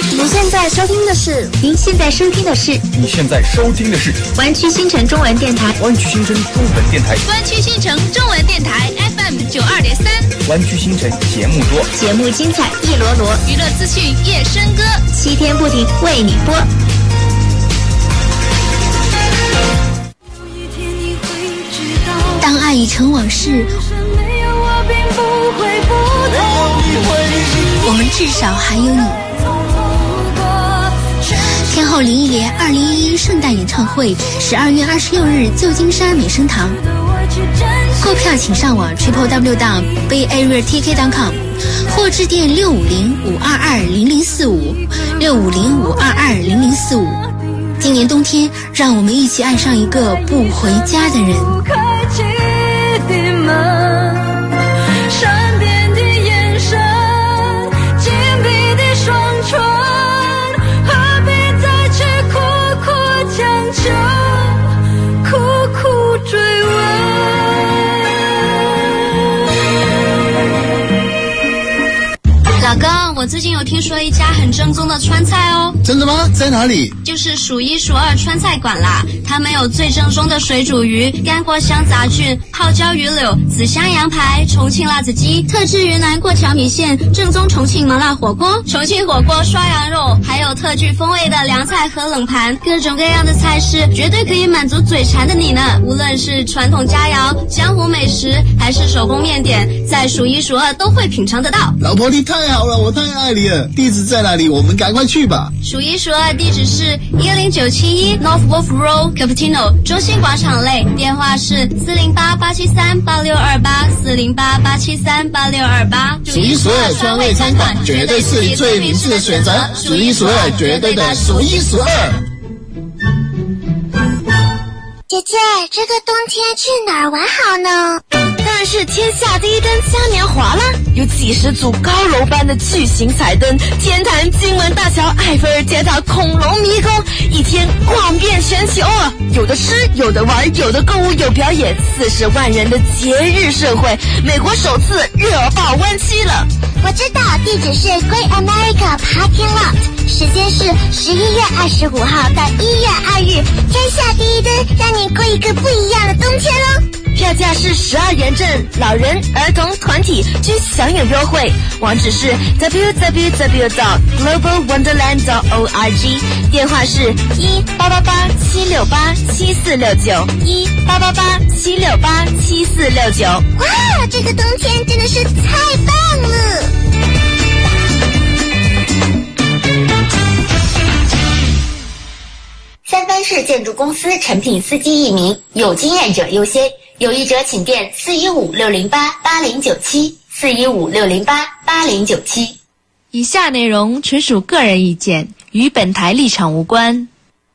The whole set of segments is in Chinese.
您现在收听的是湾区新城中文电台， 湾区新城中文电台 FM 92.3， 湾区新城节目多， 节目精彩一罗罗， 娱乐资讯夜笙歌 ，7天不停为你播。当爱已成往事，我们至少还有你。天后林忆莲2011圣诞演唱会12月26日旧金山美声堂，购票请上网 www.bayarea.tk.com 或致电650-522-0045 650-522-0045。今年冬天，让我们一起爱上一个不回家的人。 善变的眼神，紧闭的双唇，何必再去苦苦强求，苦苦追问。 老公，我最近有听说一家很正宗的川菜哦。 真的吗？在哪里？ 就是数一数二川菜馆啦。他们有最正宗的水煮鱼、干锅香杂菌、泡椒鱼柳、紫香羊排、重庆辣子鸡、特制云南过桥米线、正宗重庆麻辣火锅、重庆火锅刷羊肉，还有特具风味的凉菜和冷盘，各种各样的菜式，绝对可以满足嘴馋的你呢。无论是传统佳肴、江湖美食，还是手工面点，在数一数二都会品尝得到。 老婆，你太好了，我太爱你了。地址在哪里？我们赶快去吧。 数一数二地址是10971 North Wolf Road Cappuccino 中心广场内，电话是408-873-8628 408-873-8628。 数一数二川味餐馆，绝对是你最明智的选择。数一数二，绝对的数一数二。 姐姐，这个冬天去哪儿玩好呢？ 当然是天下第一灯嘉年华啦！有几十组高楼般的巨型彩灯，天坛、金门大桥、埃菲尔铁塔、恐龙迷宫，一天逛遍全球啊！有的吃，有的玩，有的购物，有表演，40万人的节日盛会，美国首次热爆湾区了。 我知道，地址是 Great America Parking Lot， 时间是11月25号到1月2日，天下第一灯，让你过一个不一样的冬天哦。 票价是12元正，老人、儿童、团体均享有优惠。网址是 www.globalwonderland.org， 电话是1-888-768-7469 1-888-768-7469。 哇，这个冬天真的是太棒了！ 三藩市建筑公司诚品司机一名，有经验者优先，有意者请电415-608-8097 415-608-8097。 以下内容纯属个人意见，与本台立场无关。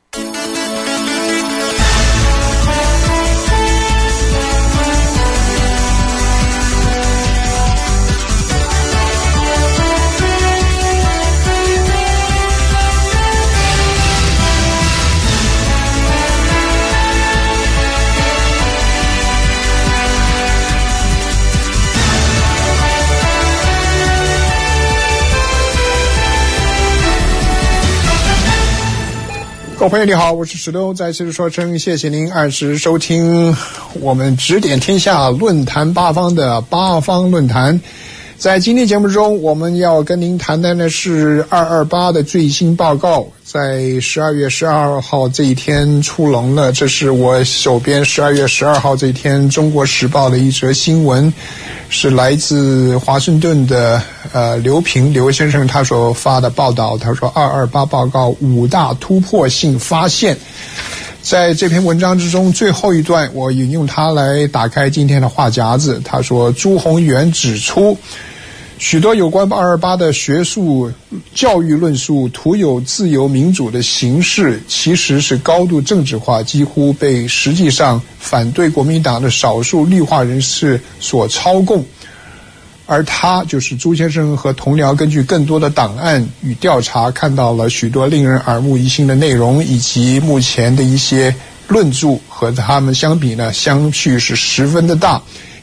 各位朋友你好，我是石头，再次说声谢谢您按时收听我们指点天下论坛八方的八方论坛。在今天节目中，我们要跟您谈谈的是228的最新报告，在12月12号这一天出笼了。这是我手边12月12号这一天《中国时报》的一则新闻，是来自华盛顿的刘平刘先生他所发的报道。他说228报告5大突破性发现。在这篇文章之中最后一段，我引用它来打开今天的话匣子。他说，朱宏元指出，许多有关228的学术教育论述徒有自由民主的形式，其实是高度政治化，几乎被实际上反对国民党的少数绿化人士所操控。而他就是朱先生和同僚根据更多的档案与调查，看到了许多令人耳目一新的内容，以及目前的一些论著和他们相比呢，相距是十分的大。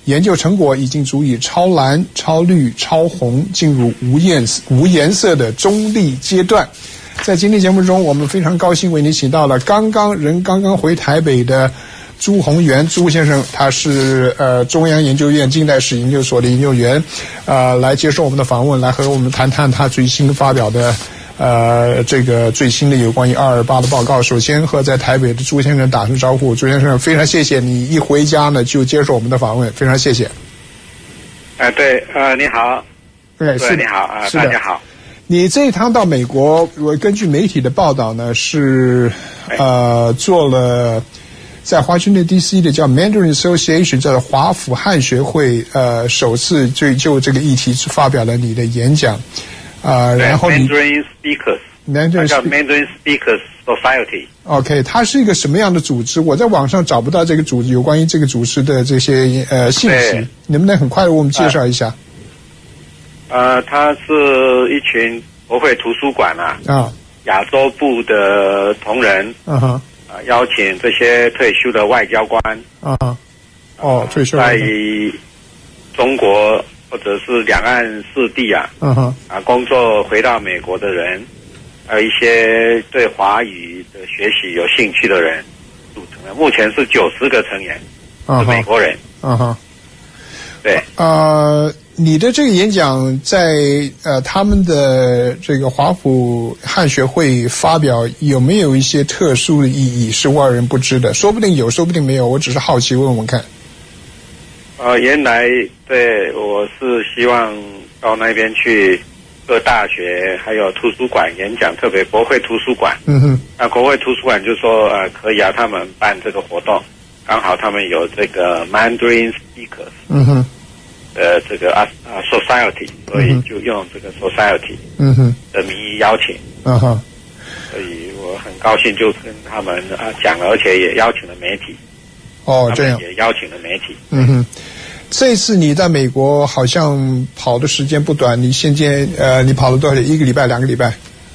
研究成果已经足以超蓝、超绿、超红，进入无颜色的中立阶段。在今天节目中，我们非常高兴为您请到了刚刚回台北的朱宏元朱先生，他是中央研究院近代史研究所的研究员，来接受我们的访问，来和我们谈谈他最新发表的这个最新的有关于228的报告。首先和在台北的朱先生打声招呼。朱先生，非常谢谢你一回家呢就接受我们的访问，非常谢谢。 对，你好。 对，是你好大家好。 你这一趟到美国，我根据媒体的报道呢，是做了在华盛顿 DC 的叫 Mandarin Association， 叫华府汉学会，首次就这个议题发表了你的演讲，然后你 Mandarin Speakers， 叫 Mandarin Speakers Society。 OK， 它是一个什么样的组织？我在网上找不到这个组织有关于这个组织的这些信息，能不能很快的为我们介绍一下？ 它是一群国会图书馆亚洲部的同仁，邀请这些退休的外交官， 退休在中国或者是两岸四地工作回到美国的人，还有一些对华语的学习有兴趣的人组成的。目前是90个成员，是美国人。对。 你的这个演讲在他们的这个华府汉学会发表，有没有一些特殊的意义是外人不知的？说不定有，说不定没有，我只是好奇问问看。 原来对，我是希望到那边去各大学还有图书馆演讲，特别国会图书馆。国会图书馆就说可以他们办这个活动，刚好他们有这个 Mandarin Speakers。这个Society， 所以就用这个 Society 的名义邀请。所以我很高兴就跟他们讲了，而且也邀请了媒体。这样也邀请了媒体。 这次你在美国好像跑的时间不短，你现在你跑了多少？一个礼拜、2个礼拜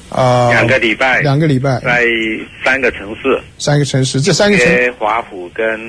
？2个礼拜。 2个礼拜， 在3个城市。 3个城市，这3个城市， 华府跟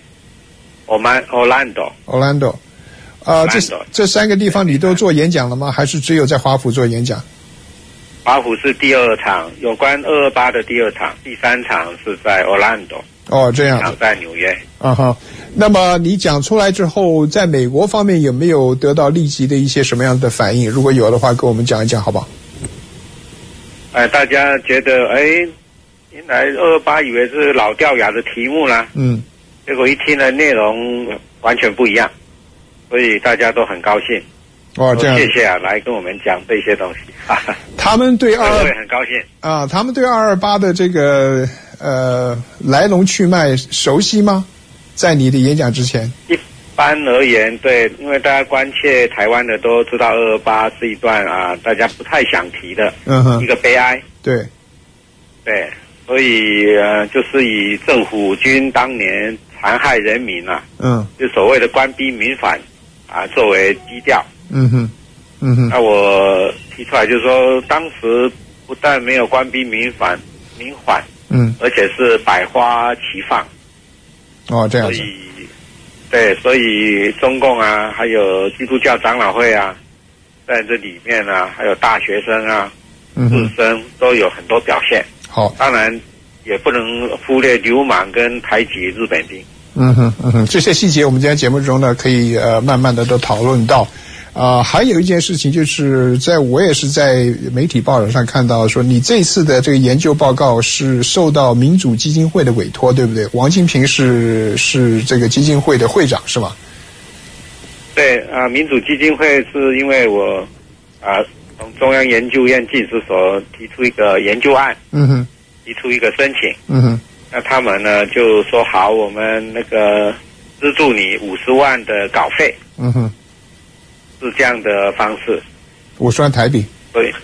Orlando。 这3个地方你都做演讲了吗？还是只有在华府做演讲？ 华府是第2场，有关228的第2场，第3场是在 Orlando。这样子。在纽约。 那么你讲出来之后，在美国方面有没有得到立即的一些什么样的反应？如果有的话，跟我们讲一讲好不好？ 大家觉得原来228以为是老掉牙的题目啦，结果一听的内容完全不一样。所以大家都很高兴。这样。谢谢来跟我们讲这些东西。 他们对我也很高兴他们对228的这个来龙去脉熟悉吗？在你的演讲之前？ 一般而言，对，因为大家关切台湾的都知道228是一段大家不太想提的一个悲哀。 对， 所以就是以政府军当年残害人民就所谓的官逼民反作为基调。那我提出来就是说，当时不但没有官逼民反，而且是百花齐放。 这样子。 所以中共还有基督教长老会在这里面还有大学生士绅都有很多表现。 好， 当然也不能忽略流氓跟排挤日本兵。 这些细节我们今天节目中呢可以慢慢的都讨论到。还有一件事情就是我也是在媒体报道上看到说，你这次的这个研究报告是受到民主基金会的委托，对不对？王金平是这个基金会的会长是吗？ 对民主基金会是因为我从中央研究院近史所提出一个研究案，提出一个申请，那他们呢就说好，我们那个资助你50万的稿费，是这样的方式。 50万台币。 对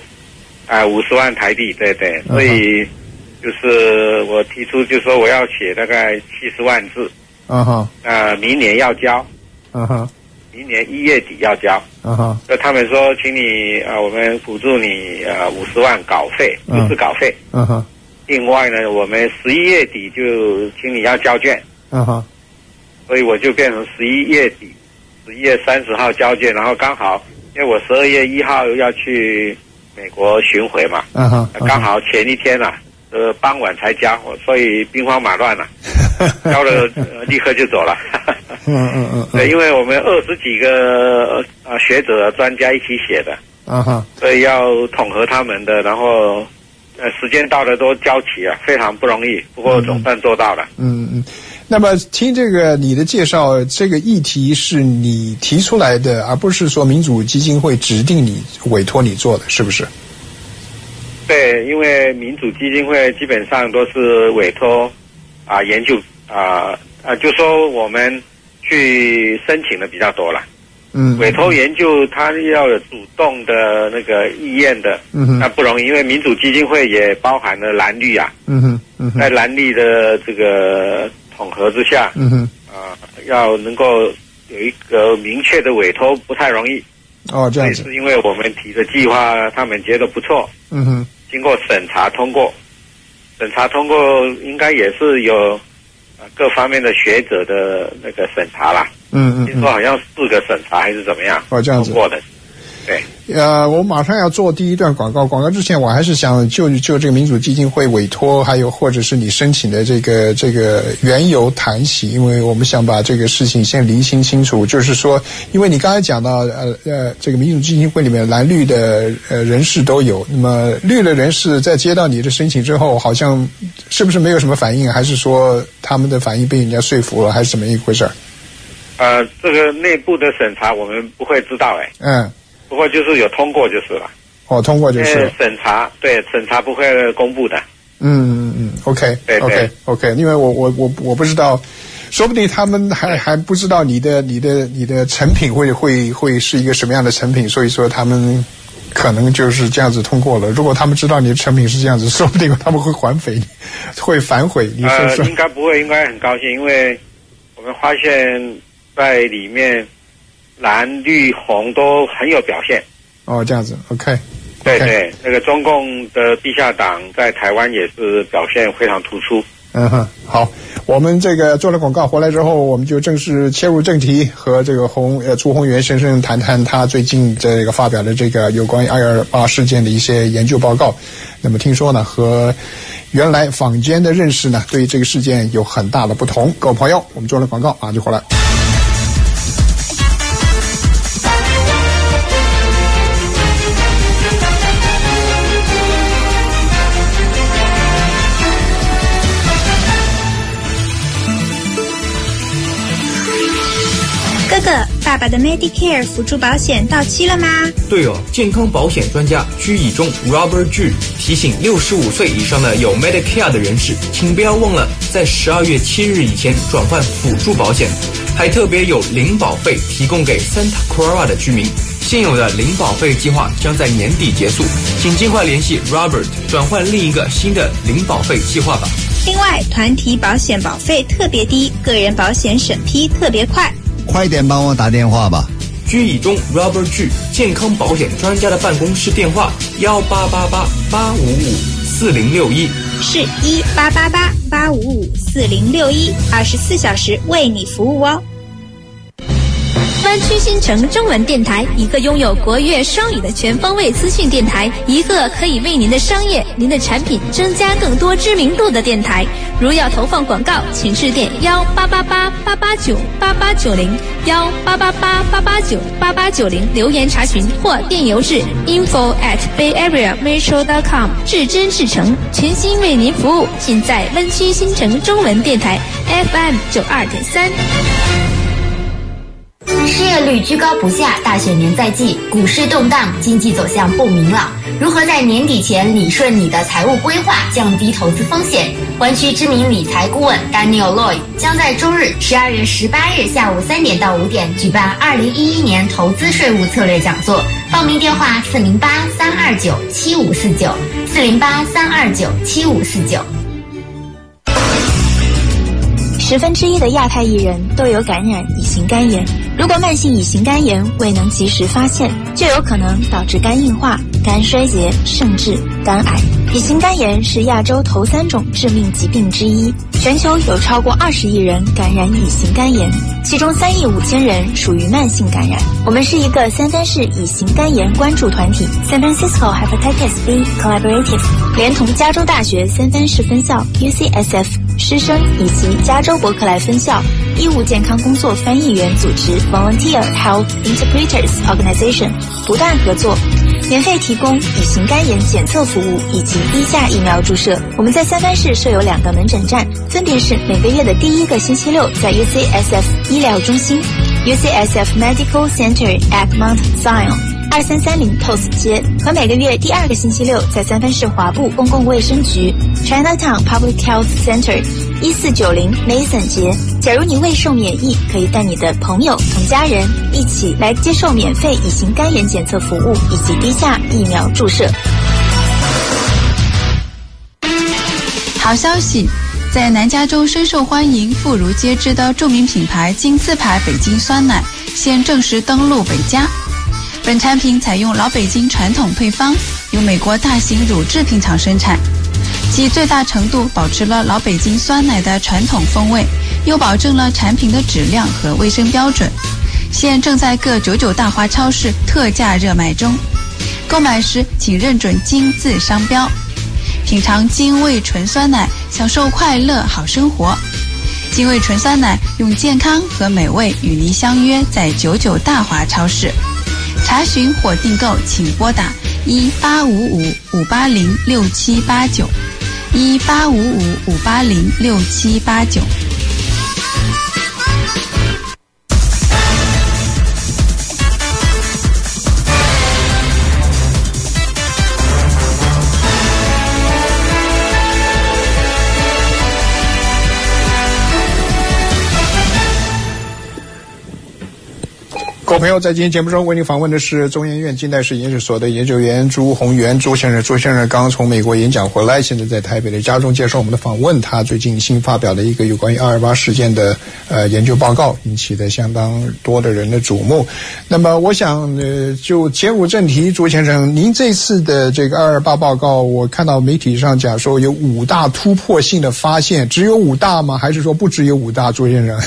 ，50万台币，对，所以就是我提出就说我要写大概70万字，明年要交，明年1月底要交，所以他们说请你我们补助你50万稿费，就是稿费，另外呢我们11月底就请你要交卷，所以我就变成11月底 11月30号交件，然后刚好因为我12月1号要去美国巡回嘛，刚好前一天啊，傍晚才交，所以兵荒马乱了，交了立刻就走了。对，因为我们20几个学者专家一起写的，所以要统合他们的，然后时间到了都交齐了，非常不容易，不过总算做到了。 那么听这个你的介绍，这个议题是你提出来的，而不是说民主基金会指定你委托你做的，是不是？ 对，因为民主基金会基本上都是委托研究就说我们去申请的比较多了。委托研究它要有主动的那个意愿的，那不容易，因为民主基金会也包含了蓝绿啊。在蓝绿的这个统合之下，要能够有一个明确的委托不太容易。 这样子。 是因为我们提的计划他们觉得不错，经过审查通过，应该也是有各方面的学者的那个审查啦。听说好像4个审查还是怎么样？ 这样子过的。对， 我马上要做第一段广告。广告之前，我还是想就这个民主基金会委托，还有或者是你申请的这个缘由谈起，因为我们想把这个事情先厘清清楚。就是说，因为你刚才讲到这个民主基金会里面蓝绿的人士都有，那么绿的人士在接到你的申请之后，好像是不是没有什么反应，还是说他们的反应被人家说服了，还是怎么一回事？ 这个内部的审查我们不会知道不过就是有通过就是了。 通过就是了。 审查不会公布的。 OK， OK， 因为我不知道，说不定他们还不知道你的成品会是一个什么样的成品，所以说他们可能就是这样子通过了。如果他们知道你的成品是这样子，说不定他们会会反悔。你说应该不会，应该很高兴，因为我们发现在里面蓝绿红都很有表现。 这样子 OK。 对，那个中共的地下党在台湾也是表现非常突出。 好，我们这个做了广告回来之后，我们就正式切入正题，和这个朱宏元先生谈谈他最近这个发表的这个有关于228事件的一些研究报告。那么听说呢，和原来坊间的认识呢，对这个事件有很大的不同。各位朋友，我们做了广告就回来。 哥哥，爸爸的 Medicare 辅助保险到期了吗？ 对哦，健康保险专家居以中 Robert G 提醒65岁以上的有 Medicare 的人士，请不要忘了在12月7日以前转换辅助保险，还特别有零保费提供给 Santa Clara 的居民。现有的零保费计划将在年底结束，请尽快联系 Robert 转换另一个新的零保费计划吧。 另外，团体保险保费特别低，个人保险审批特别快。 快点帮我打电话吧。 居以中 Robert G 健康保险专家的办公室电话1888-855-4061， 是1888-855-4061，24小时为你服务哦。 湾区新城中文电台，一个拥有国粤双语的全方位资讯电台，一个可以为您的商业、您的产品增加更多知名度的电台。如要投放广告，请致电1888-889-8890，1888-889-8890留言查询，或电邮至 info@bayareametro.com。至真至诚，全心为您服务，尽在湾区新城中文电台 FM 92.3。 失业率居高不下，大选年在即，股市动荡，经济走向不明朗。如何在年底前理顺你的财务规划，降低投资风险？湾区知名理财顾问 Daniel Lloyd 将在周日12月18日下午3点到5点举办2011年投资税务策略讲座。报名电话408-329-7549，408-329-7549。 1/10的亚太艺人都有感染乙型肝炎，如果慢性乙型肝炎未能及时发现，就有可能导致肝硬化、肝衰竭，甚至肝癌。 乙型肝炎是亚洲头3种致命疾病之一，全球有超过20亿人感染乙型肝炎，其中3亿5千人属于慢性感染。我们是一个三藩市乙型肝炎关注团体 San Francisco Hepatitis B Collaborative， 连同加州大学三藩市分校 UCSF 师生以及加州伯克莱分校医务健康工作翻译员组织 Volunteer Health Interpreters Organization 不断合作，免费提供乙型肝炎检测服务以及低价疫苗注射。我们在三藩市设有2个门诊站，分别是每个月的第1个星期六在 UCSF 医疗中心 UCSF Medical Center at Mount Zion 2330 Post 街，和每个月第2个星期六在三藩市华埠公共卫生局 Chinatown Public Health Center 1490 Mason 街。假如你未受免疫，可以带你的朋友同家人一起来接受免费乙型肝炎检测服务以及低价疫苗注射。 好消息，在南加州深受欢迎、妇孺皆知的著名品牌金字牌北京酸奶现正式登陆北加。本产品采用老北京传统配方，由美国大型乳制品厂生产，其最大程度保持了老北京酸奶的传统风味，又保证了产品的质量和卫生标准。现正在各99大华超市特价热卖中，购买时请认准金字商标。品尝金味纯酸奶，享受快乐好生活。金味纯酸奶用健康和美味与您相约在99大华超市。查询或订购请拨打1855-580-6789 1855-580-6789。 各位朋友，在今天节目中为您访问的是中研院近代史研究所的研究员朱宏元朱先生。朱先生刚从美国演讲回来，现在在台北的家中接受我们的访问。他最近新发表的一个有关于228事件的研究报告，引起了相当多的人的瞩目。那么我想就切入正题，朱先生，您这次的这个228报告，我看到媒体上讲说有5大突破性的发现，只有5大吗？还是说不只有5大？朱先生？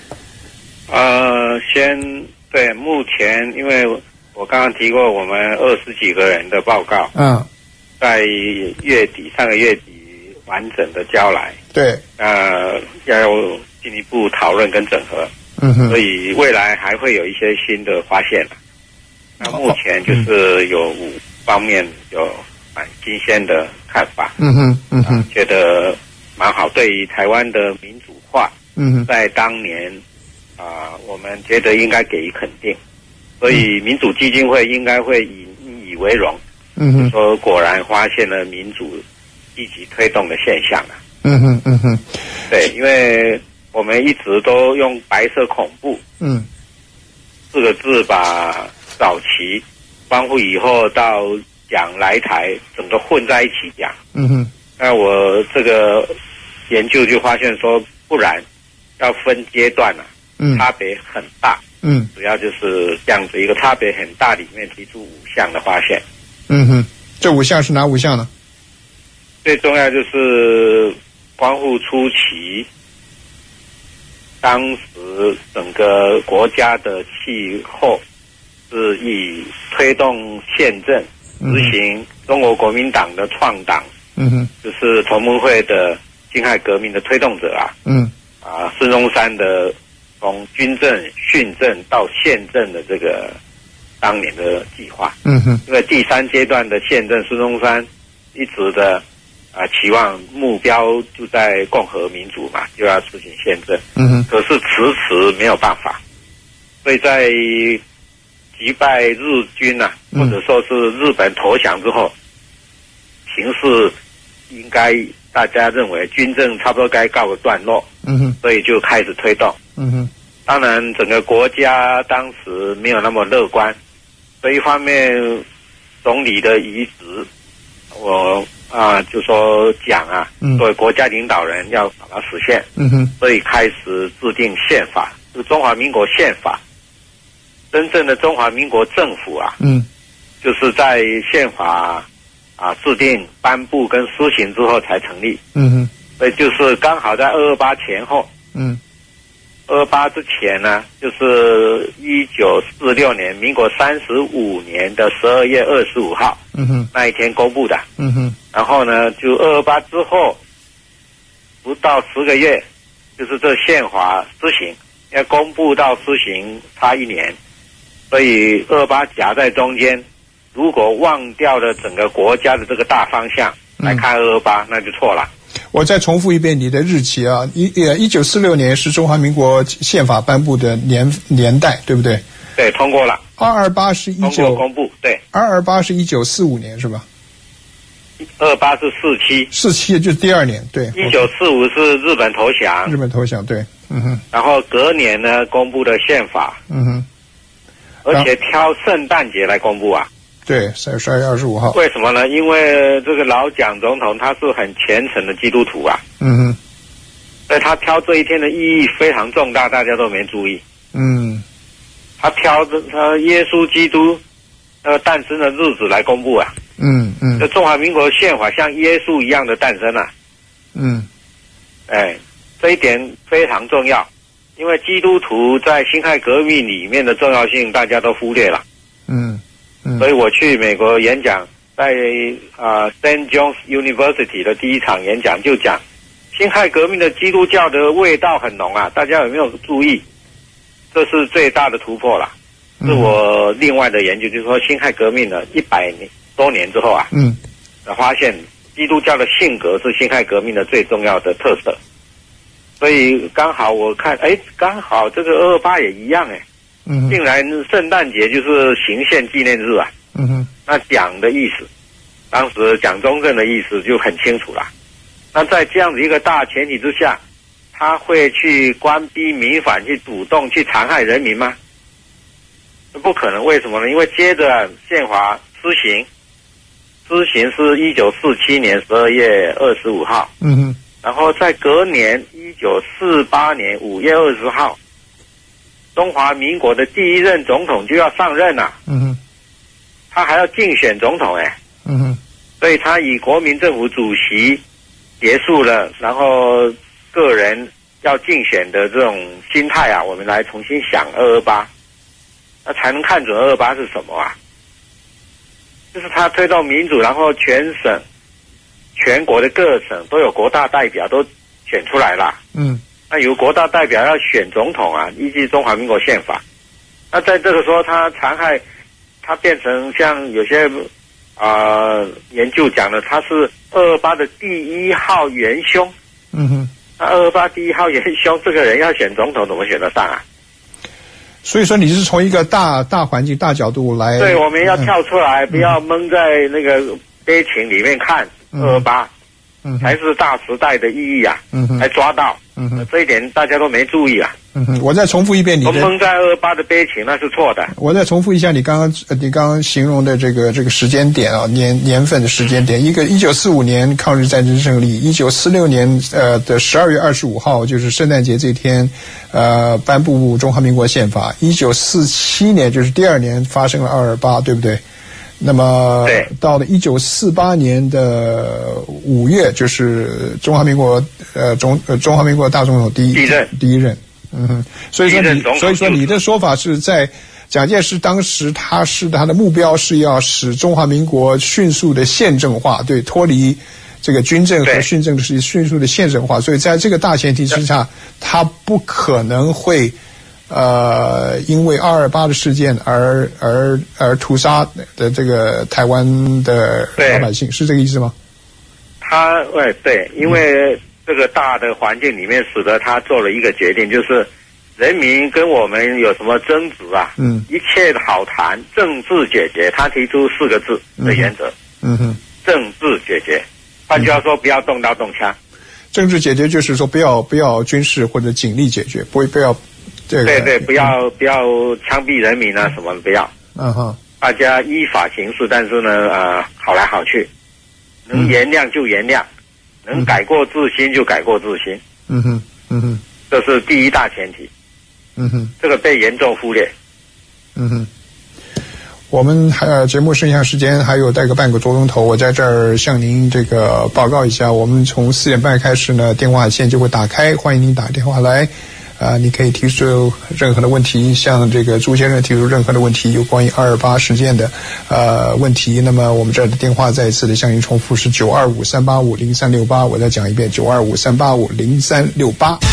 对，目前因为我刚刚提过，我们20几个人的报告，在上个月底完整的交来， 对， 要进一步讨论跟整合，所以未来还会有一些新的发现。那目前就是有5方面有蛮新鲜的看法，觉得蛮好。对于台湾的民主化，在当年。我们觉得应该给予肯定，所以民主基金会应该会以为荣，说果然发现了民主积极推动的现象了。对，因为我们一直都用白色恐怖4个字把早期光复以后到讲来台整个混在一起讲。那我这个研究就发现说，不然要分阶段啊。差别很大，主要就是这样子一个差别很大里面提出5项的发现。 这5项是哪5项呢？ 最重要就是光复初期，当时整个国家的气候是以推动宪政，执行中国国民党的创党，就是同盟会的辛亥革命的推动者啊，孙中山的。从军政、训政到宪政的这个当年的计划，因为第3阶段的宪政，孙中山一直的期望目标就在共和民主嘛，就要实行宪政，可是迟迟没有办法，所以在击败日军或者说是日本投降之后，形势应该大家认为军政差不多该告个段落，所以就开始推动。当然整个国家当时没有那么乐观，所以一方面总理的遗职，我就说讲作为国家领导人要把它实现，所以开始制定宪法，就是中华民国宪法。真正的中华民国政府就是在宪法制定、颁布跟施行之后才成立。 嗯哼。 所以就是刚好在228前后。 嗯。 228之前呢，就是1946年，民国35年的12月25号。 嗯哼。 那一天公布的。 嗯哼。 然后呢，就228之后不到10个月，就是这宪法施行，要公布到施行差1年，所以228夹在中间。如果忘掉了整个国家的这个大方向来看228，那就错了。 我再重复一遍你的日期啊，1946年是中华民国宪法颁布的年代，对不对？ 对，通过了。 228是通过公布，对。 228是1945年是吧 ？228是47 就是第2年，对。 1945是日本投降。 日本投降，对。嗯哼。 然后隔年呢，公布的宪法。 嗯哼。 而且挑圣诞节来公布啊。 对，12月25号。 为什么呢？因为这个老蒋总统他是很虔诚的基督徒啊。 嗯哼。 所以他挑这一天的意义非常重大，大家都没注意。 嗯。 他挑他耶稣基督诞生的日子来公布啊。 嗯嗯。 这中华民国宪法像耶稣一样的诞生啊。 嗯。 哎，这一点非常重要，因为基督徒在辛亥革命里面的重要性大家都忽略了。 嗯。 所以我去美国演讲，在St. John's University 的第一场演讲就讲，辛亥革命的基督教的味道很浓啊，大家有没有注意？这是最大的突破了。是我另外的研究，就是说辛亥革命的100多年之后啊，发现基督教的性格是辛亥革命的最重要的特色。所以刚好我看，刚好这个228也一样竟然圣诞节就是行宪纪念日啊。那蒋的意思，当时蒋中正的意思就很清楚了。那在这样的一个大前提之下，他会去官逼民反，去主动去残害人民吗？不可能。为什么呢？因为接着宪法施行是1947年12月25号。然后在隔年1948年5月20号。中华民国的第一任总统就要上任了。他还要竞选总统所以他以国民政府主席结束了，然后个人要竞选的这种心态啊，我们来重新想228，那才能看准228是什么啊？就是他推动民主，然后全国的各省都有国大代表都选出来了。那由国大代表要选总统啊，依据中华民国宪法。那在这个时候，他残害，他变成像有些研究讲的，他是228的第1号元凶。那228第1号元凶，这个人要选总统怎么选得上啊？ 所以说你是从一个大环境、大角度来。 对，我们要跳出来，不要蒙在那个悲情里面看228。才是大时代的意义啊，才抓到。这一点大家都没注意啊。 我再重复一遍你的。 蒙在228的悲情那是错的。 我再重复一下你刚刚形容的这个时间点啊，年份的时间点。一个1945年抗日战争胜利，1946年的12月25号就是圣诞节这天，颁布中华民国宪法。1947年就是第2年发生了228，对不对？那么到了1948年的5月，就是中华民国中华民国大总统第一任。所以说你的说法是在蒋介石当时他的目标是要使中华民国迅速的宪政化，对，脱离这个军政和训政是迅速的宪政化。所以在这个大前提之下，他不可能会因为228的事件而屠杀的这个台湾的老百姓，是这个意思吗？ 对，因为这个大的环境里面，使得他做了一个决定，就是人民跟我们有什么争执啊，一切好谈，政治解决。他提出4个字的原则，政治解决。换句话说，不要动刀动枪。 政治解决就是说不要军事或者警力解决，不要这个。 对，不要枪毙人民啊，什么不要。大家依法行事，但是呢，好来好去，能原谅就原谅，能改过自新就改过自新。这是第一大前提。这个被严重忽略。 我们节目剩下时间还有大概半个多钟头，我在这儿向您这个报告一下，我们从4点半开始呢，电话线就会打开，欢迎您打电话来。你可以提出任何的问题，向这个朱先生提出任何的问题，有关于228事件的问题。那么我们这儿的电话再一次的向您重复是925-385-0368，我再讲一遍925-385-0368。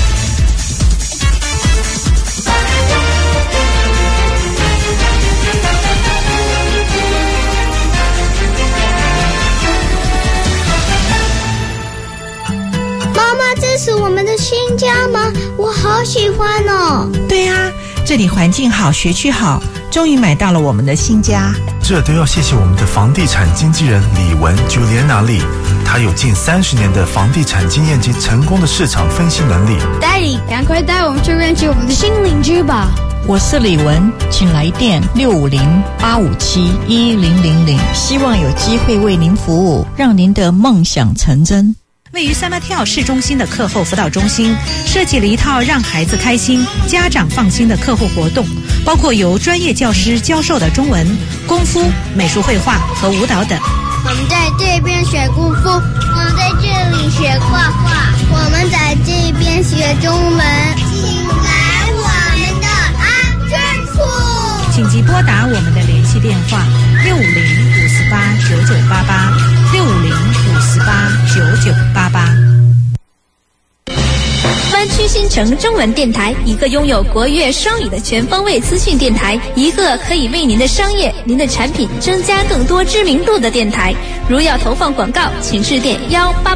是我们的新家吗？我好喜欢哦。 对啊，这里环境好，学区好，终于买到了我们的新家。 这都要谢谢我们的房地产经纪人李文 Juliana Lee， 她有近30年的房地产经验及成功的市场分析能力。 Daddy， 赶快带我们去认识我们的新邻居吧。 我是李文，请来电650-857-1000，希望有机会为您服务，让您的梦想成真。 位于三马跳市中心的课后辅导中心设计了一套让孩子开心、家长放心的课后活动，包括由专业教师教授的中文、功夫、美术绘画和舞蹈等。 我们在这边学功夫，我们在这里学画画，我们在这边学中文。请来我们的安全处， 请即拨打我们的联系电话650-58-9988，650-58-9988。 湾区新城中文电台，一个拥有国粤双语的全方位资讯电台，一个可以为您的商业、您的产品增加更多知名度的电台。如要投放广告，请致电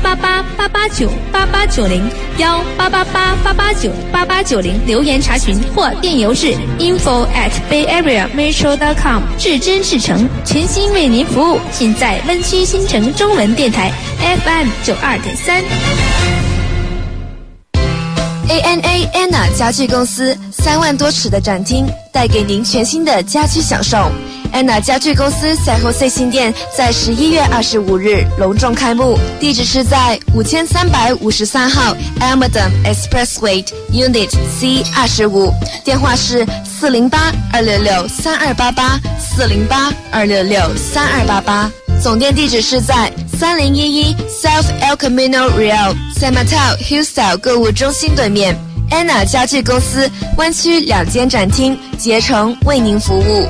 18888898890，18888898890留言查询，或电邮至 info@bayareametro.com。至真至诚，全心为您服务，尽在湾区新城中文电台 FM 92.3。 ANA Anna 家具公司3万多尺的展厅，带给您全新的家居享受。Anna 家具公司赛后 C 新店在11月25日隆重开幕，地址是在5353号 Almaden Expressway Unit C25， 电话是408-266-3288，408-266-3288。总店地址是在3011 South El Camino Real San Mateo Hillstyle 购物中心对面。Anna 家具公司湾区2间展厅竭诚为您服务。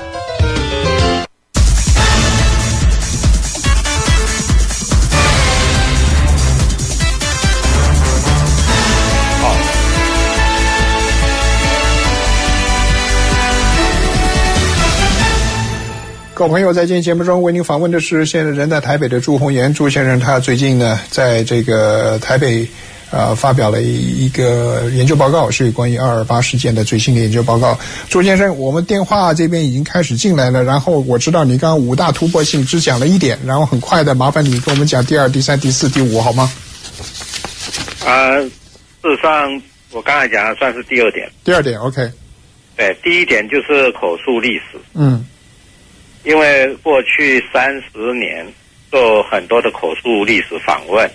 各位朋友，在今天节目中为您访问的是现在人在台北的朱宏元朱先生。他最近呢在这个台北发表了一个研究报告，是关于228事件的最新的研究报告。朱先生，我们电话这边已经开始进来了，然后我知道你刚刚5大突破性只讲了1点，然后很快的麻烦你跟我们讲第2、第3、第4、第5好吗？ 事实上我刚才讲的算是第2点。 第2点 OK。 对，第1点就是口述历史。因为过去30年做很多的口述历史访问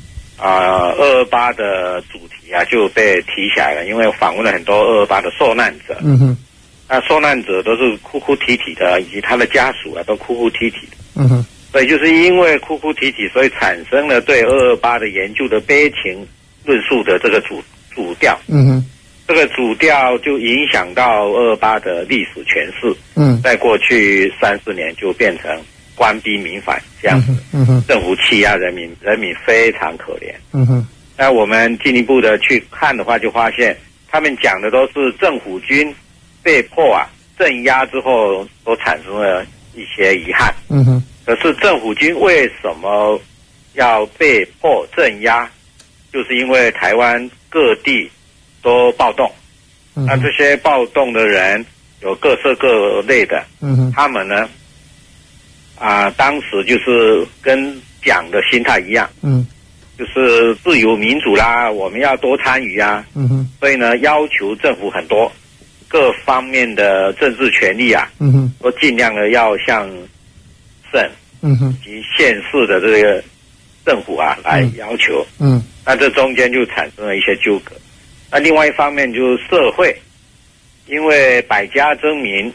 ，228的主题就被提起来了，因为访问了很多228的受难者，那受难者都是哭哭啼啼的，以及他的家属都哭哭啼啼的，所以就是因为哭哭啼啼，所以产生了对228的研究的悲情论述的这个主调，这个主调就影响到228的历史诠释，在过去30年就变成官逼民反这样子，政府欺压人民，人民非常可怜。那我们进一步的去看的话，就发现他们讲的都是政府军被迫镇压之后所产生的一些遗憾。可是政府军为什么要被迫镇压？就是因为台湾各地都暴动，那这些暴动的人有各色各类的，他们呢，当时就是跟讲的心态一样，就是自由民主啦，我们要多参与啊，所以呢，要求政府很多各方面的政治权利都尽量的要向省及县市的这个政府来要求，那这中间就产生了一些纠葛。那另外一方面就是社会，因为百家争鸣，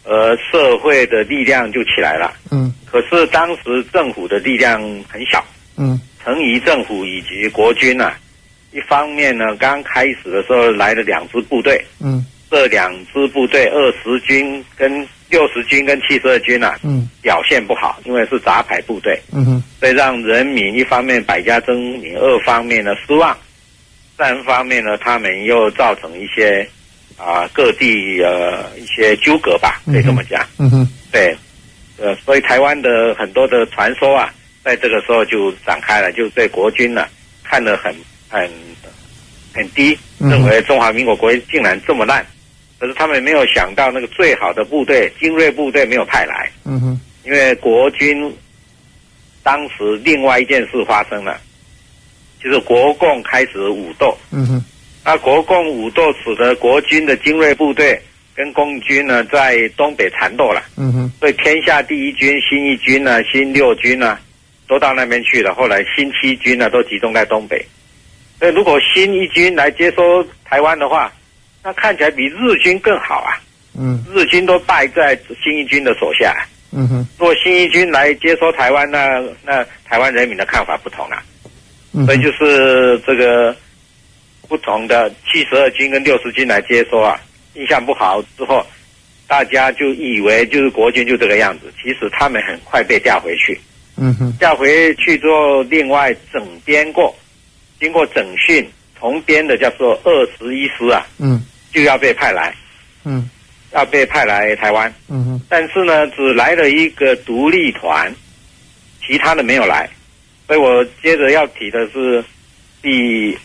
社会的力量就起来了。可是当时政府的力量很小。陈仪政府以及国军啊，一方面呢，刚开始的时候来了2支部队。这2支部队20军跟60军跟72军啊，表现不好，因为是杂牌部队。所以让人民一方面百家争鸣，二方面呢失望，三方面呢他们又造成一些各地一些纠葛吧，可以这么讲。对，所以台湾的很多的传说啊，在这个时候就展开了，就对国军呢看得很低，认为中华民国国军竟然这么烂。可是他们没有想到，那个最好的部队精锐部队没有派来。因为国军当时另外一件事发生了，就是国共开始武斗。那国共武斗使得国军的精锐部队跟共军呢在东北缠斗了。所以天下第一军新一军呢、新6军呢都到那边去了，后来新7军呢都集中在东北。所以如果新一军来接收台湾的话，那看起来比日军更好啊。日军都败在新一军的手下。如果新一军来接收台湾，那台湾人民的看法不同了。所以就是这个不同的72军跟60军来接收啊，印象不好之后，大家就以为就是国军就这个样子，其实他们很快被调回去。调回去之后，另外整编过，经过整训重编的叫做21师啊，就要被派来。要被派来台湾。但是呢，只来了一个独立团，其他的没有来。所以我接着要提的是第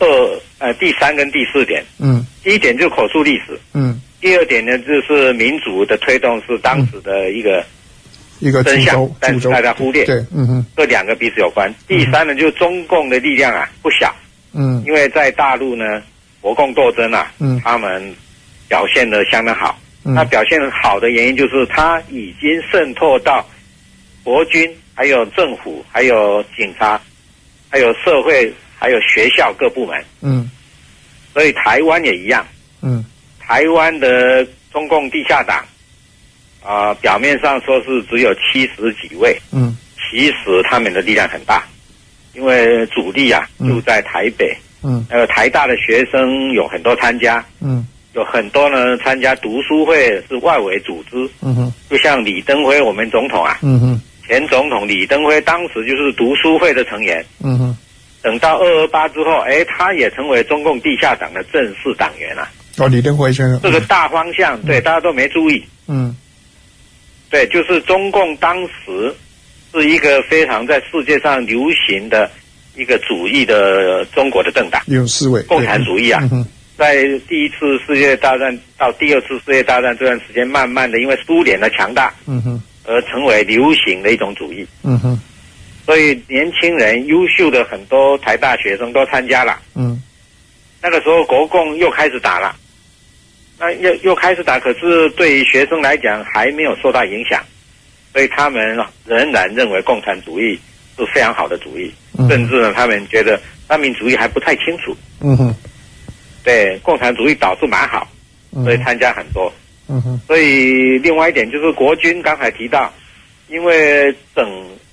3跟第4点。第一点就是口述历史。第二点呢，就是民主的推动是当时的一个真相，但是大家忽略。对，这2个彼此有关。第3呢，就是中共的力量啊不小。因为在大陆呢，国共斗争啊，他们表现得相当好。那表现好的原因就是他已经渗透到国军、还有政府、还有警察、还有社会、还有学校各部门。所以台湾也一样。台湾的中共地下党表面上说是只有70几位。其实他们的力量很大，因为主力啊就在台北。台大的学生有很多参加。有很多呢参加读书会，是外围组织。就像李登辉我们总统啊，前总统李登辉当时就是读书会的成员。等到228之后，他也成为中共地下党的正式党员了。 李登辉先生， 这个大方向对大家都没注意。对，就是中共当时是一个非常在世界上流行的一个主义的中国的政党， 有思维共产主义啊。在第1次世界大战到第2次世界大战这段时间，慢慢的因为苏联的强大，而成为流行的一种主义。所以年轻人优秀的很多台大学生都参加了。那个时候国共又开始打了，那又开始打，可是对于学生来讲还没有受到影响，所以他们仍然认为共产主义是非常好的主义，甚至呢他们觉得三民主义还不太清楚。对，共产主义倒是蛮好，所以参加很多。所以另外一点就是国军刚才提到，因为整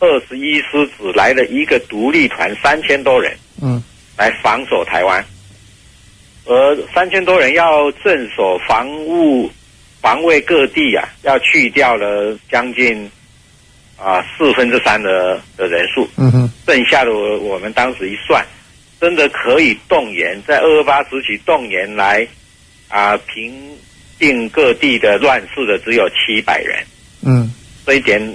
21师只来了一个独立团3000多人，来防守台湾，而3000多人要镇守防卫各地啊，要去掉了将近3/4的人数。剩下的我们当时一算，真的可以动员，在228时期动员来平定各地的乱世的只有700人。这一点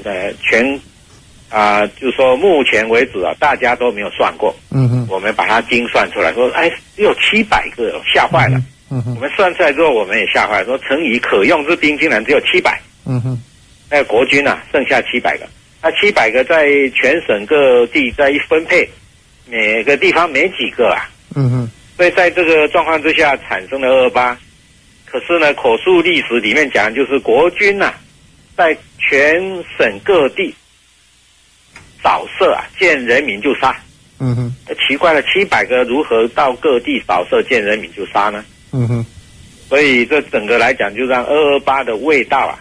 就是说目前为止啊，大家都没有算过。我们把它精算出来，说只有700个，吓坏了。我们算出来之后，我们也吓坏了，说乘以可用之兵竟然只有700。那个国军啊，剩下700个，那700个在全省各地再一分配，每个地方没几个啊。所以在这个状况之下产生了228。可是呢，口述历史里面讲，就是国军啊，在全省各地扫射啊，见人民就杀。奇怪了，700个如何到各地扫射见人民就杀呢？所以这整个来讲，就让228的味道啊，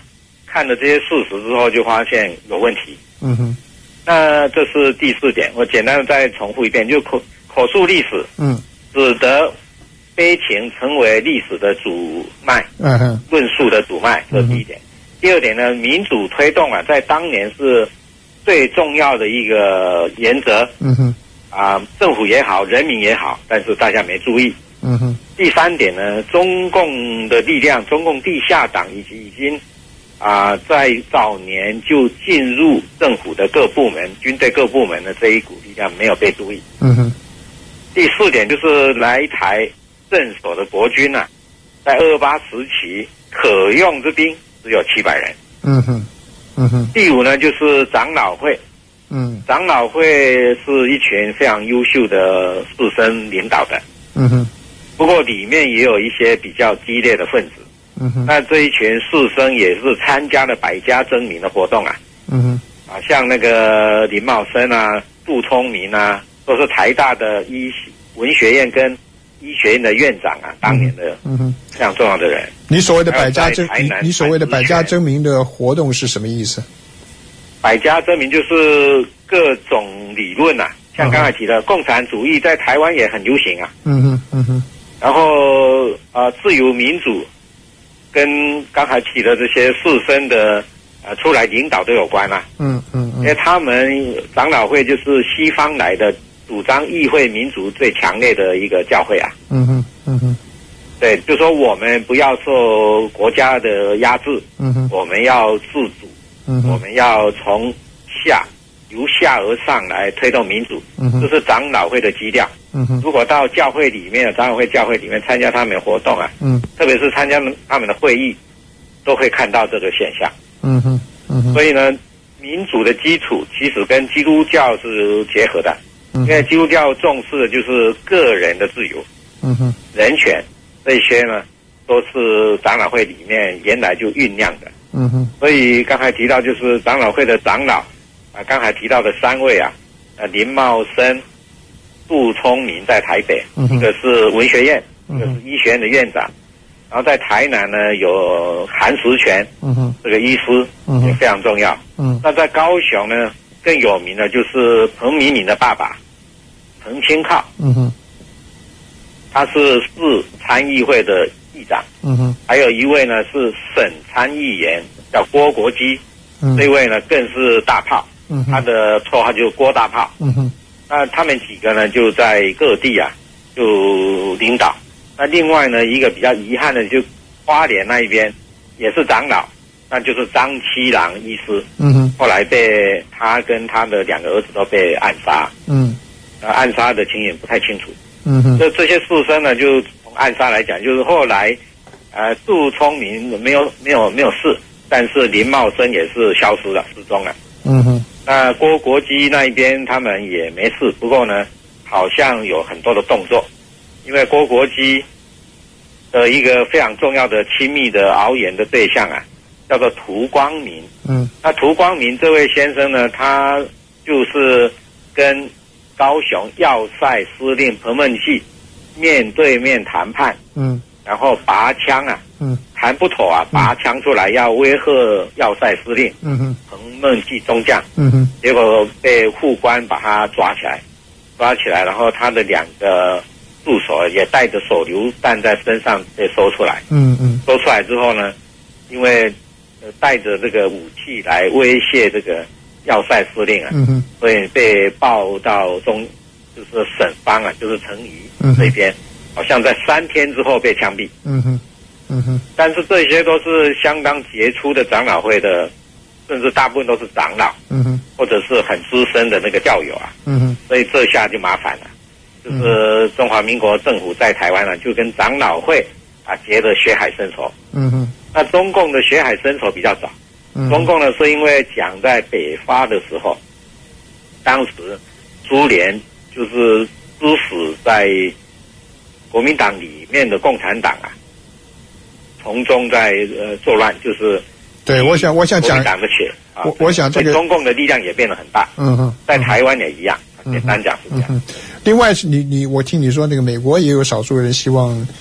看了这些事实之后，就发现有问题。 嗯哼。 那这是第4点，我简单的再重复一遍，就口述历史，使得悲情成为历史的主脉，论述的主脉，这是第一点。第2点呢，民主推动啊，在当年是最重要的一个原则。政府也好，人民也好，但是大家没注意。第3点呢，中共的力量，中共地下党以及已经在早年就进入政府的各部门、军队各部门的这一股力量没有被注意。第4点就是来台镇守的国军啊，在228时期可用之兵只有700人。第5呢就是长老会。长老会是一群非常优秀的士绅领导的。不过里面也有一些比较激烈的分子。那这一群士绅也是参加了百家争鸣的活动啊。像那个林茂生啊、杜聪明啊，都是台大的文学院跟医学院的院长啊，当年的非常重要的人。 你所谓的百家争，你所谓的百家争鸣的活动是什么意思？ 百家争鸣就是各种理论啊，像刚才提的共产主义在台湾也很流行啊。然后自由民主跟刚才提的这些士绅的出来领导都有关啊。因为他们长老会就是西方来的，主张议会民主最强烈的一个教会啊。对，就说我们不要受国家的压制，我们要自主。我们要从由下而上来推动民主，这是长老会的基调。如果到教会里面，长老会教会里面参加他们的活动啊，特别是参加他们的会议，都会看到这个现象。所以呢，民主的基础其实跟基督教是结合的，因为基督教重视的就是个人的自由、人权，这些呢都是长老会里面原来就酝酿的。所以刚才提到就是长老会的长老刚才提到的3位啊，林茂生、杜聪明在台北，一个是文学院，一个是医学院的院长，然后在台南呢有韩石泉，这个医师也非常重要。那在高雄呢更有名的就是彭明敏的爸爸彭清靠，他是市参议会的议长。还有一位呢是省参议员叫郭国基，这位呢更是大炮，他的绰号就是郭大炮。那他们几个呢就在各地啊就领导。那另外呢一个比较遗憾的就花莲那一边也是长老，那就是张七郎医师。后来被他跟他的2个儿子都被暗杀。暗杀的情形不太清楚。这些士绅呢就从暗杀来讲，就是后来杜聪明没有事，但是林茂生也是消失了，失踪了。那郭国基那一边他们也没事，不过呢好像有很多的动作，因为郭国基的一个非常重要的亲密的熬研的对象啊叫做涂光明。那涂光明这位先生呢，他就是跟高雄要塞司令彭孟烯面对面谈判。然后拔枪啊，谈不妥啊，拔枪出来要威吓要塞司令，彭孟烯中将，结果被护官把他抓起来，然后他的2个助手也带着手榴弹在身上被搜出来，搜出来之后呢，因为带着这个武器来威胁这个要塞司令啊，所以被报到就是省方啊，就是陈仪这边。好像在3天之后被枪毙。但是这些都是相当杰出的长老会的，甚至大部分都是长老，或者是很资深的那个教友啊。所以这下就麻烦了，就是中华民国政府在台湾呢，就跟长老会结了血海深仇。那中共的血海深仇比较早，中共呢是因为讲在北伐的时候，当时苏联就是支持在国民党里面的共产党啊，从中在作乱，就是对，我想讲国民党的血啊， 我想这个中共的力量也变得很大。在台湾也一样，简单讲是这样。 另外是我听你说那个美国也有少数人希望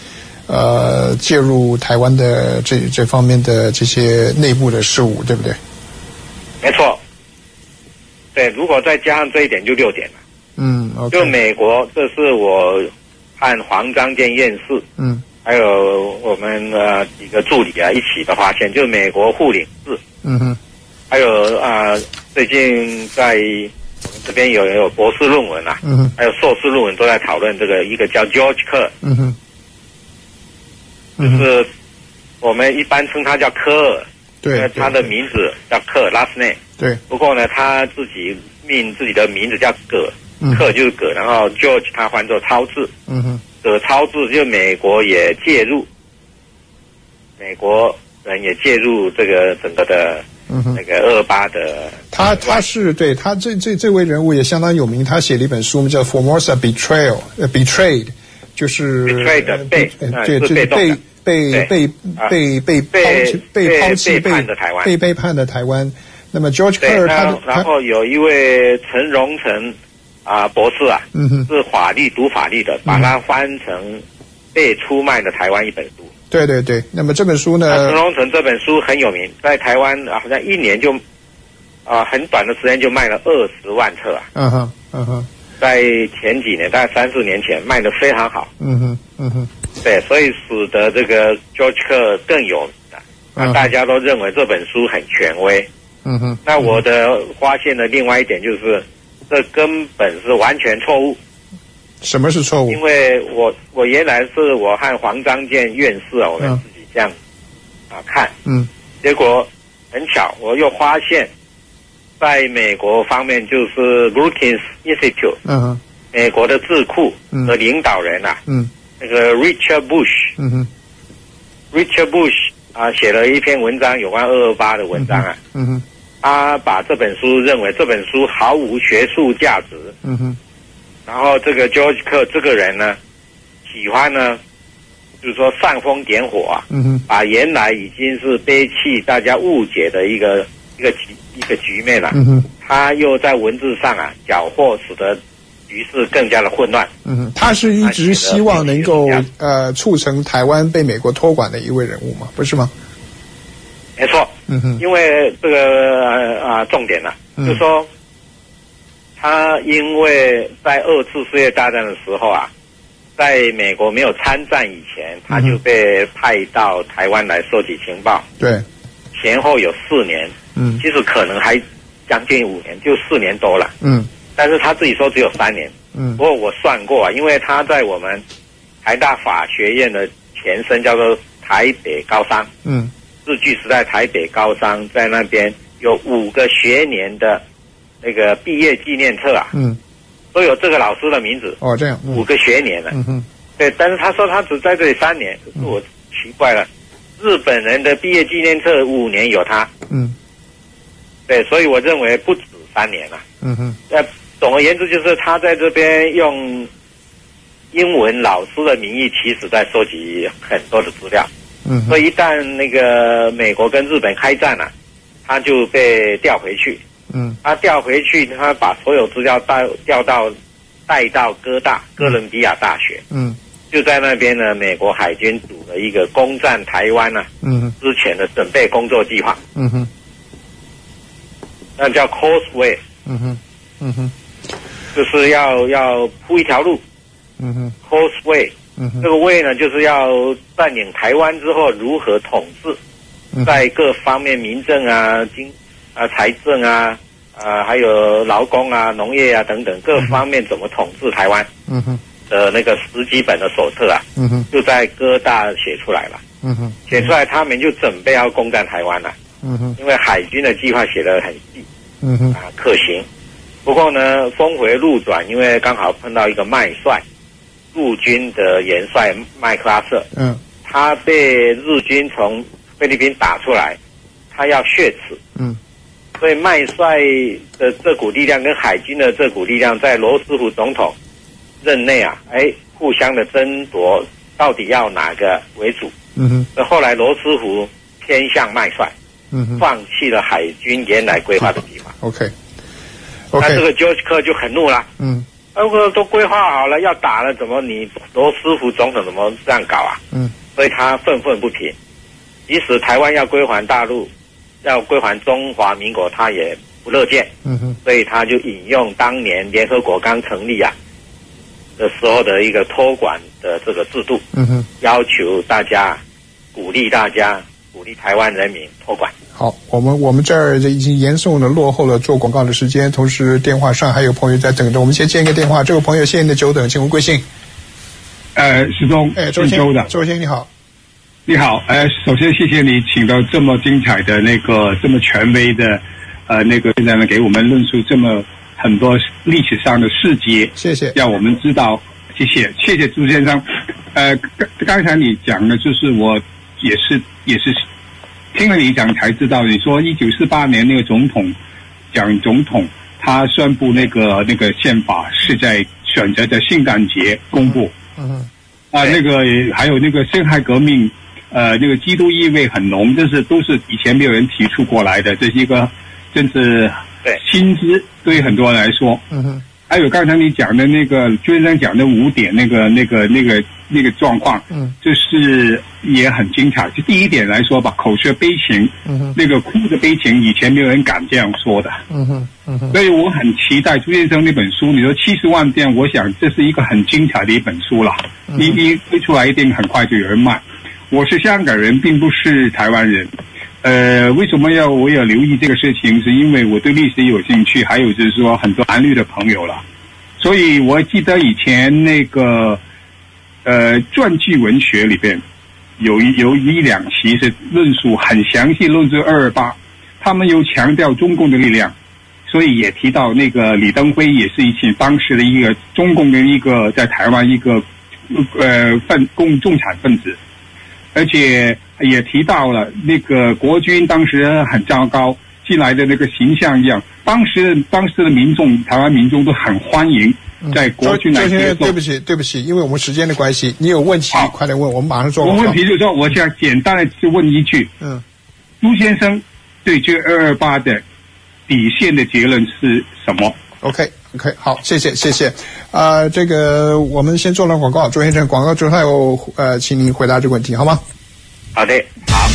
介入台湾的这方面的这些内部的事务，对不对？ 没错。对，如果再加上这一点，就6点了。 OK。 就美国，这是我和黄章健院士，还有我们几个助理啊一起的发现，就是美国护领事，还有最近在我们这边有博士论文啊，还有硕士论文都在讨论这个一个叫 George Kerr，就是我们一般称他叫科尔， 对， 他的名字叫克 last name， 对。 不过呢，他自己命自己的名字叫葛，克就是葛，然后 George 他换作超字，葛超字就美国也介入，美国人也介入这个整个的那个228的。 他是对他这位人物也相当有名，他写了一本书叫 Formosa Betrayed， 就是 betrayed 被抛弃被背叛的台湾。那么 George Kerr 然后有一位陈荣成博士啊，是读法律的，把它翻成被出卖的台湾一本书。 对对对，那么这本书呢？ 陈荣成这本书很有名，在台湾好像1年就很短的时间就卖了20万册啊。在前几年，大概3-4年前卖得非常好。对，所以使得这个 George Kerr 更有名了。那大家都认为这本书很权威。那我的发现的另外一点就是，这根本是完全错误。 什么是错误？ 因为我原来是我和黄章健院士我们自己这样看，结果很巧，我又发现，在美国方面就是 Brookings Institute，美国的智库的领导人那个 Richard Bush，Richard Bush 写了一篇文章有关228的文章啊，他把这本书认为这本书毫无学术价值，然后这个 George Kerr 这个人呢，喜欢呢，就是说煽风点火啊，把原来已经是悲戚大家误解的一个局面了，他又在文字上搅和，使得局势更加的混乱。 他是一直希望能够促成台湾被美国托管的一位人物嘛，不是吗？ 没错。因为这个重点就是说，他因为在2次世界大战的时候在美国没有参战以前，他就被派到台湾来收集情报。 对， 前后有4年，其实可能还将近5年，就4年多了。但是他自己说只有3年。不过我算过因为他在我们台大法学院的前身叫做台北高商，日据时代台北高商在那边有5个学年的那个毕业纪念册都有这个老师的名字。 这样 5个学年了。对，但是他说他只在这里3年，可是我奇怪了，日本人的毕业纪念册5年有他。对，所以我认为不止3年了。总而言之，就是他在这边用英文老师的名义，其实在收集很多的资料。所以一旦那个美国跟日本开战他就被调回去。他调回去，他把所有资料带到哥伦比亚大学。就在那边呢，美国海军组了一个攻占台湾之前的准备工作计划。那叫 Causeway。就是要铺一条路。Causeway。这个 way 呢，就是要占领台湾之后如何统治，在各方面民政财政还有劳工农业等等各方面怎么统治台湾的那个10几本的手册就在哥大写出来了。写出来他们就准备要攻占台湾了。因为海军的计划写得很细，可行。不过呢，峰回路转，因为刚好碰到一个麦帅，陆军的元帅麦克阿瑟，他被日军从菲律宾打出来，他要血耻。所以麦帅的这股力量跟海军的这股力量在罗斯福总统任内互相的争夺，到底要哪个为主。那后来罗斯福偏向麦帅，放弃了海军原来规划的计划。 OK。 那这个 George Kerr 就很怒了。 如果都规划好了要打了，怎么你罗斯福总统怎么这样搞啊？所以他愤愤不平。即使台湾要归还大陆，要归还中华民国，他也不乐见。所以他就引用当年联合国刚成立的时候的一个托管的这个制度，要求大家鼓励台湾人民托管。 好，我们这儿已经严重的落后了做广告的时间，同时电话上还有朋友在等着，我们先接一个电话。这位朋友，谢谢你的久等，请问贵姓？ 时钟， 周先，周先你好。 你好，首先谢谢你请到这么精彩的那个这么权威的那个现在呢给我们论述这么很多历史上的事迹， 谢谢， 让我们知道，谢谢朱先生。刚才你讲的就是我也是听了你讲才知道，你说1948年那个总统他宣布那个宪法是在选择的圣诞节公布。那个还有那个辛亥革命，那个基督意味很浓，这是都是以前没有人提出过来的，这是一个真是新知，对于很多人来说。还有刚才你讲的那个朱先生讲的5点那个状况，就是也很精彩。就第一点来说吧，口舌悲情，那个哭的悲情，以前没有人敢这样说的。所以我很期待朱先生那本书，你说70万遍，我想这是一个很精彩的一本书了。你推出来一定很快就有人卖。我是香港人，并不是台湾人。为什么我要留意这个事情？是因为我对历史有兴趣，还有就是说很多蓝绿的朋友了。所以我记得以前那个传记文学里边有1-2期是论述很详细论述228，他们又强调中共的力量，所以也提到那个李登辉也是当时的一个中共的一个在台湾一个共产分子。而且也提到了那个国军当时很糟糕，进来的那个形象一样，当时的民众，台湾民众都很欢迎在国军来接受。 对不起，因为我们时间的关系，你有问题快点问，我们马上做。 我问题就是说，我想简单的就问一句，朱先生对这228的底线的结论是什么 ？OK， 好，谢谢。这个我们先做了广告，朱先生，广告之后请您回答这个问题好吗？ 好的，好。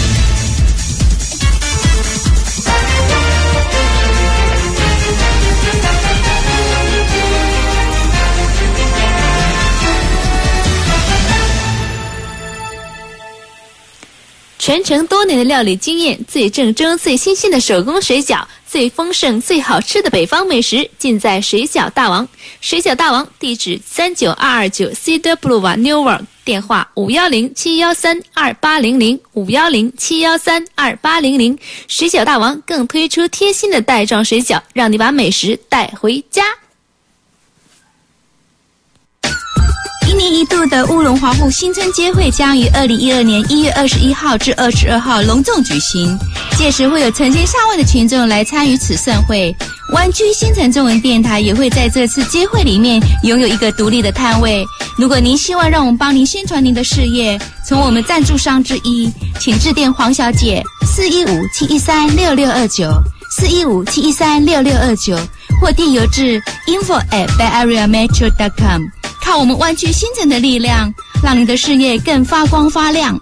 传承多年的料理经验，最正宗、最新鲜的手工水饺，最丰盛、最好吃的北方美食，尽在水饺大王。水饺大王地址39229 Cedar Boulevard Newark， 电话510-713-2800 510-713-2800。水饺大王更推出贴心的袋装水饺，让你把美食带回家。 一年一度的乌龙华户新春街会将于2012年1月21号至22号隆重举行，届时会有成千上万的群众来参与此盛会。湾区新城中文电台也会在这次街会里面拥有一个独立的摊位。如果您希望让我们帮您宣传您的事业，从我们赞助商之一，请致电黄小姐415-713-6629 415-713-6629，或电邮至 info@bayareametro.com。靠我们湾区新城的力量，让你的事业更发光发亮。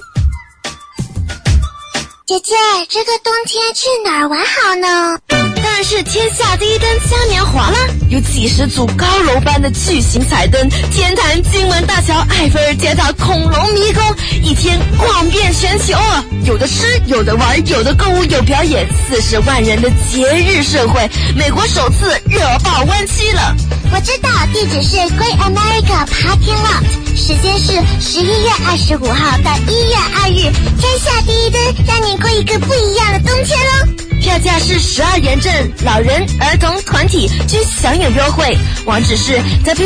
姐姐，这个冬天去哪儿玩好呢？ 当然是天下第一灯嘉年华啦！有几十组高楼般的巨型彩灯，天坛、金门大桥、埃菲尔铁塔、恐龙迷宫，一天逛遍全球啊！有的吃，有的玩，有的购物，有表演，40万人的节日盛会，美国首次热爆湾区了。 我知道，地址是 Great America Parking Lot， 时间是11月25号到1月2日，天下第一灯，让你过一个不一样的冬天哦！ 票价是12元正，老人、儿童、团体均享有优惠。网址是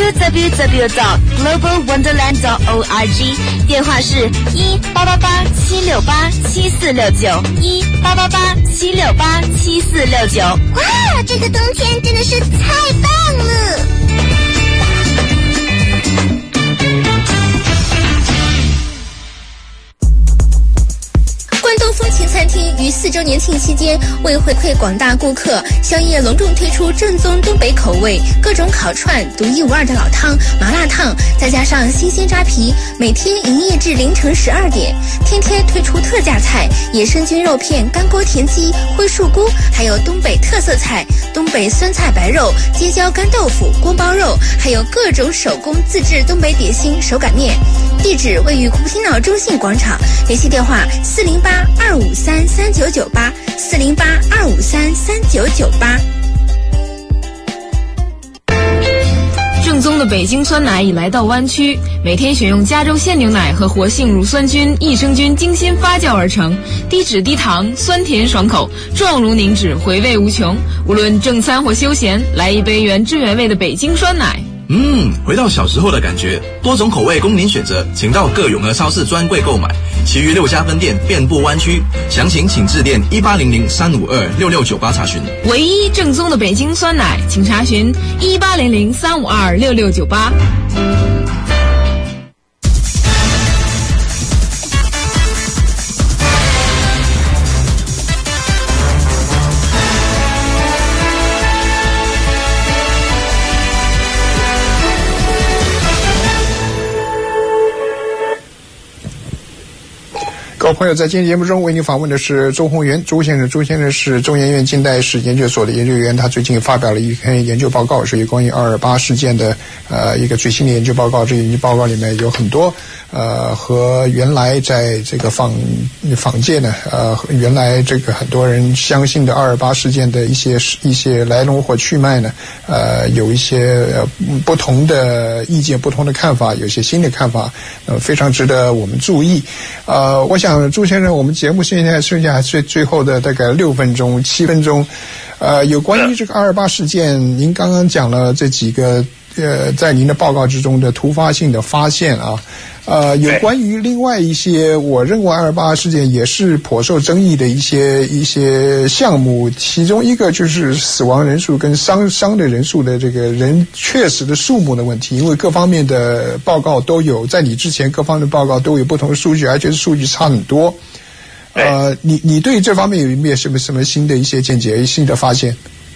www.globalwonderland.org， 电话是1-888-768-7469 1-888-768-7469。 哇，这个冬天真的是太棒了！ 关东风情餐厅于4周年庆庆期间，为回馈广大顾客，宵夜隆重推出正宗东北口味，各种烤串、独一无二的老汤、麻辣烫，再加上新鲜扎皮，每天营业至凌晨12点。天天推出特价菜，野生菌肉片、干锅田鸡、灰树菇，还有东北特色菜，东北酸菜白肉、尖椒干豆腐、锅包肉，还有各种手工自制东北点心、手擀面。地址位于古平脑中信广场，联系电话408-253-3998，408-253-3998。 正宗的北京酸奶已来到湾区，每天选用加州鲜牛奶和活性乳酸菌、益生菌精心发酵而成，低脂低糖，酸甜爽口，状如凝脂，回味无穷。无论正餐或休闲，来一杯原汁原味的北京酸奶。 回到小时候的感觉，多种口味供您选择，请到各永和超市专柜购买，其余6家分店遍布湾区，详情请致电1800-352-6698查询。 唯一正宗的北京酸奶，请查询1800-352-6698。 各位朋友，在今天节目中为您访问的是周宏元周先生。周先生是中研院近代史研究所的研究员，他最近发表了一篇研究报告，是有关于228事件的一个最新的研究报告。这个研究报告里面有很多和原来在这个坊界呢原来这个很多人相信的228事件的一些来龙或去脉呢有一些不同的意见、不同的看法，有一些新的看法，非常值得我们注意。我想朱先生，我们节目现在剩下最后的大概6分钟、7分钟，有关于这个228事件，您刚刚讲了这几个在您的报告之中的突发性的发现啊。有关于另外一些我认为228事件也是颇受争议的一些项目，其中一个就是死亡人数跟伤的人数的这个人确实的数目的问题，因为各方面的报告都有，在你之前各方面的报告都有不同的数据，而且数据差很多。你对这方面有没有什么新的一些见解、新的发现？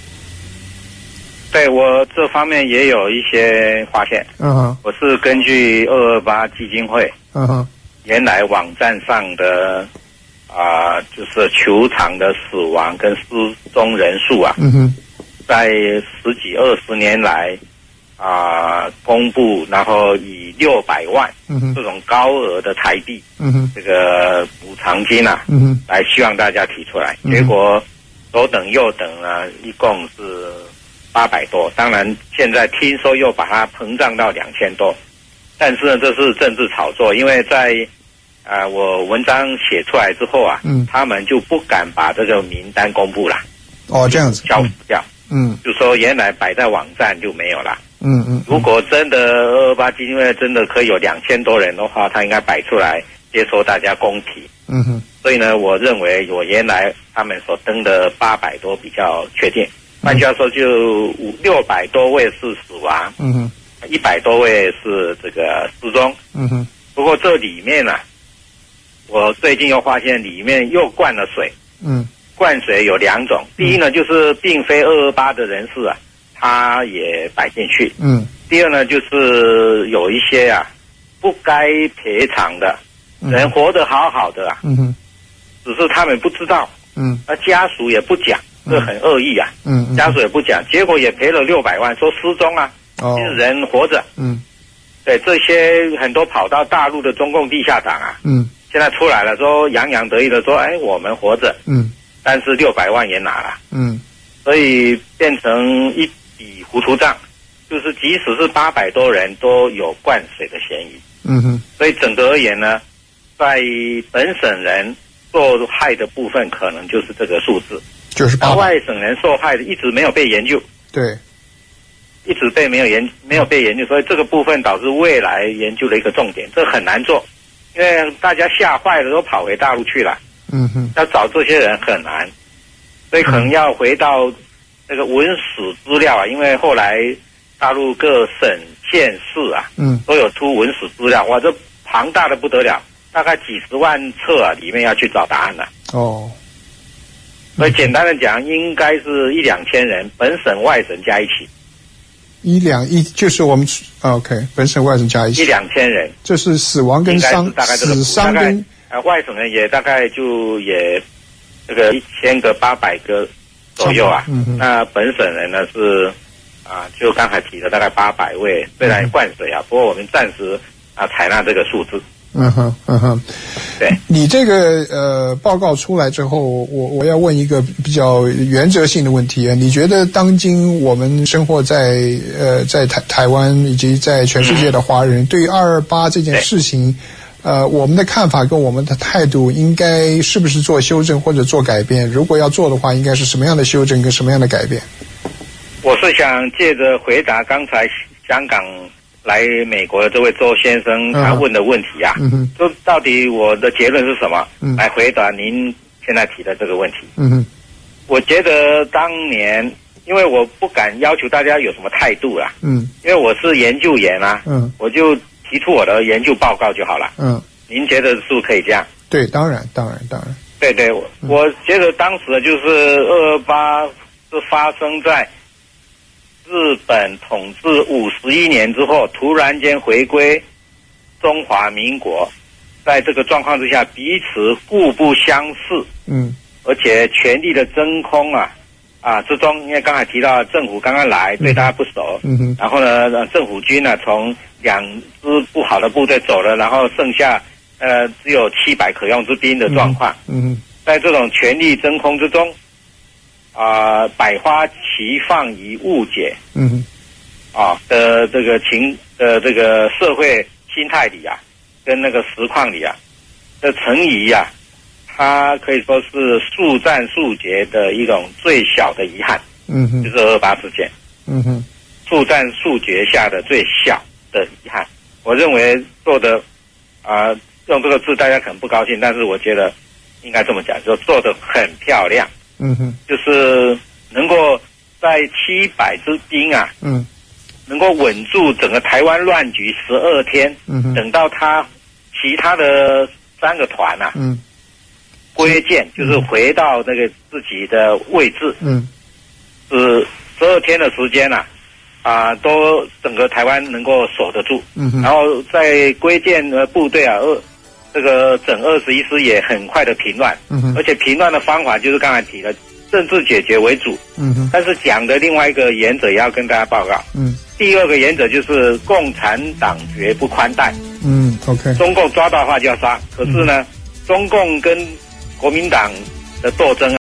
对，我这方面也有一些发现。我是根据228基金会原来网站上的就是球场的死亡跟失踪人数啊，在10几20年来公布，然后以600万这种高额的台币这个补偿金来希望大家提出来，结果左等右等一共是800多，当然现在听说又把它膨胀到2000多，但是呢，这是政治炒作，因为在我文章写出来之后他们就不敢把这个名单公布了。这样子消失掉。就说原来摆在网站就没有了。如果真的228基金会真的可以有2000多人的话，他应该摆出来接受大家公提。所以呢，我认为我原来他们所登的800多比较确定。换句话说，就600多位是死亡，100多位是这个失踪。不过这里面我最近又发现里面又灌了水。灌水有2种，第一呢，就是并非228的人士他也摆进去。第二呢，就是有一些不该赔偿的人活得好好的只是他们不知道，家属也不讲。这很恶意家属也不讲，结果也赔了600万，说失踪其实人活着。对，这些很多跑到大陆的中共地下党现在出来了，说洋洋得意的说，我们活着，但是600万也拿了，所以变成一笔糊涂账，就是即使是800多人都有灌水的嫌疑。所以整个而言呢，在本省人受害的部分，可能就是这个数字。就是外省人受害的一直没有被研究，对，一直没有被研究，所以这个部分导致未来研究的一个重点，这很难做，因为大家吓坏了都跑回大陆去了，要找这些人很难，所以可能要回到那个文史资料因为后来大陆各省县市都有出文史资料，哇，这庞大的不得了，大概几10万册里面要去找答案了。 所以简单的讲，应该是1-2千人，本省外省加一起。 就是我们OK， 本省外省加一起 1-2千人， 这是死亡跟伤， 大概这个死伤跟外省人也大概也这个1000个800个左右啊。那本省人呢是就刚才提的大概800位，虽然灌水不过我们暂时采纳这个数字。 对，你这个报告出来之后，我要问一个比较原则性的问题啊，你觉得当今我们生活在台湾以及在全世界的华人，对于228这件事情，我们的看法跟我们的态度应该是不是做修正或者做改变？如果要做的话，应该是什么样的修正跟什么样的改变？ 我是想借着回答刚才香港来美国的这位周先生他问的问题就到底我的结论是什么？来回答您现在提的这个问题。我觉得当年，因为我不敢要求大家有什么态度啦，因为我是研究员我就提出我的研究报告就好了。您觉得是不是可以这样？ 对，当然。 对，我觉得当时就是228是发生在日本统治51年之后，突然间回归中华民国，在这个状况之下，彼此互不相识，而且权力的真空之中，因为刚才提到政府刚刚来，对大家不熟，然后呢，政府军从2支不好的部队走了，然后剩下只有700可用之兵的状况，在这种权力真空之中。百花齐放于误解，的这个这个社会心态里跟那个实况里的陈仪它可以说是速战速决的一种最小的遗憾，就是228事件，速战速决下的最小的遗憾。我认为做的用这个字大家可能不高兴，但是我觉得应该这么讲，就做得很漂亮。就是能够在700支兵能够稳住整个台湾乱局12天，等到其他的3个团归建，就是回到那个自己的位置，是12天的时间都整个台湾能够守得住，然后在归建的部队这个整21师也很快的平乱，而且平乱的方法就是刚才提的政治解决为主，但是讲的另外一个原则也要跟大家报告，第2个原则就是共产党绝不宽待 ，OK， 中共抓到的话就要杀，可是呢，中共跟国民党的斗争